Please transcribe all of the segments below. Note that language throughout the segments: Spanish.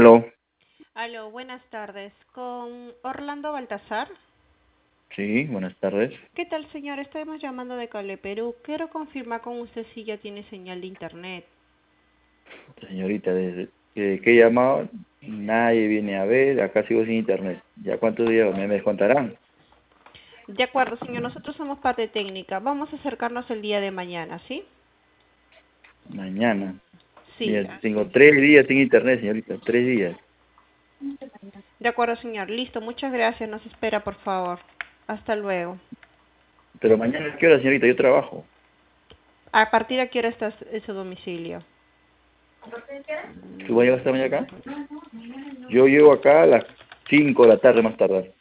Aló, Aló, buenas tardes. Con Orlando Baltasar. sí, buenas tardes. ¿Qué tal, señor? Estamos llamando de Cable Perú. Quiero confirmar con usted si ya tiene señal de internet. Señorita, desde que he llamado, nadie viene a ver, acá sigo sin internet. ¿Ya cuántos días me descontarán? De acuerdo, señor. Nosotros somos parte técnica. Vamos a acercarnos el día de mañana, ¿sí? Mañana. Sí, Mira, así tengo es. 3 días sin internet, señorita, 3 días. De acuerdo, señor. Listo. Muchas gracias. Nos espera, por favor. Hasta luego. Pero mañana, ¿a qué hora, señorita? Yo trabajo. ¿A partir de qué hora está en su domicilio? ¿Tú vas a llegar esta mañana acá? Yo llego acá a las 5 de la tarde más tardar.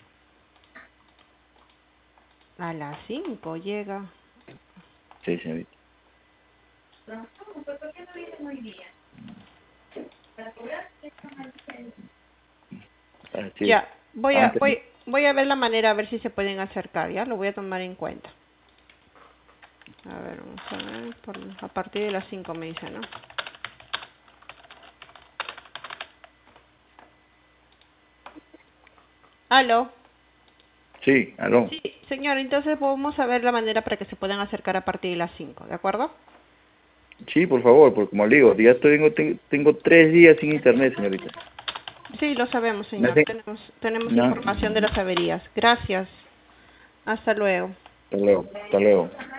A las 5 llega. Sí, señorita. Así es. Ya. Voy a, Antes, voy, voy a ver la manera, a ver si se pueden acercar, ¿ya? Lo voy a tomar en cuenta. A ver, vamos a ver, a partir de las 5 me dice, ¿no? ¿Aló? sí, aló. Sí, señor, entonces vamos a ver la manera para que se puedan acercar a partir de las 5, ¿de acuerdo? Sí, por favor, porque como le digo, ya tengo 3 días sin internet, señorita. Sí, lo sabemos, Me señor. hacen- Tenemos No, información de las averías. Gracias. Hasta luego. hasta luego, hasta luego.